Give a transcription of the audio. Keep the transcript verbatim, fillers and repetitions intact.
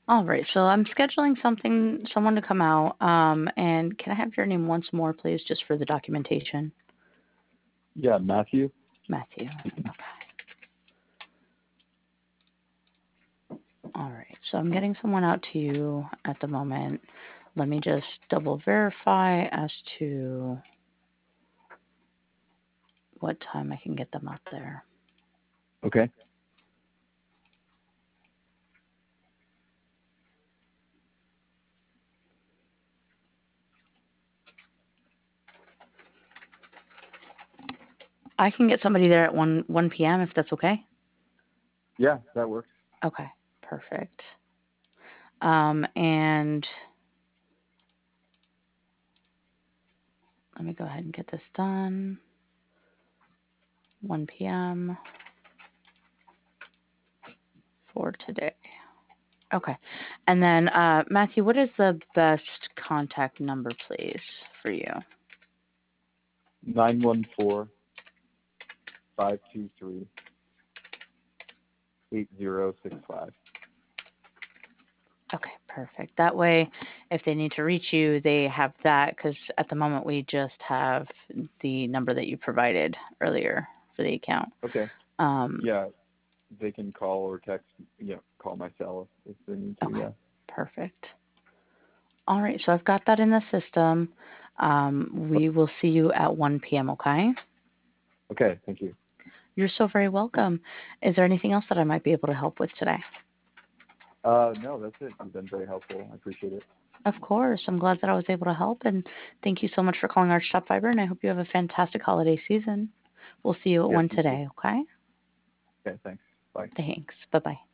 All right, so I'm scheduling something, someone to come out. Um, and can I have your name once more, please, just for the documentation? Yeah, Matthew. Matthew. Okay. All right, so I'm getting someone out to you at the moment. Let me just double verify as to what time I can get them out there. Okay. I can get somebody there at one one p m if that's okay. Yeah, that works. Okay, perfect. Um, and let me go ahead and get this done. one p m for today. Okay. And then, uh, Matthew, what is the best contact number, please, for you? Nine one four five two three eight zero six five. Okay, perfect. That way, if they need to reach you, they have that because at the moment we just have the number that you provided earlier for the account. Okay. Um, Yeah, they can call or text. Yeah, call my cell if they need to. okay, Yeah. perfect. All right, so I've got that in the system. Um, we will see you at one p m, okay? Okay. Thank you. You're so very welcome. Is there anything else that I might be able to help with today? Uh, no, that's it. You've been very helpful. I appreciate it. Of course. I'm glad that I was able to help. And thank you so much for calling Arch Top Fiber. And I hope you have a fantastic holiday season. We'll see you at Yep. one You too. today. Okay. Okay. Thanks. Bye. Thanks. Bye bye.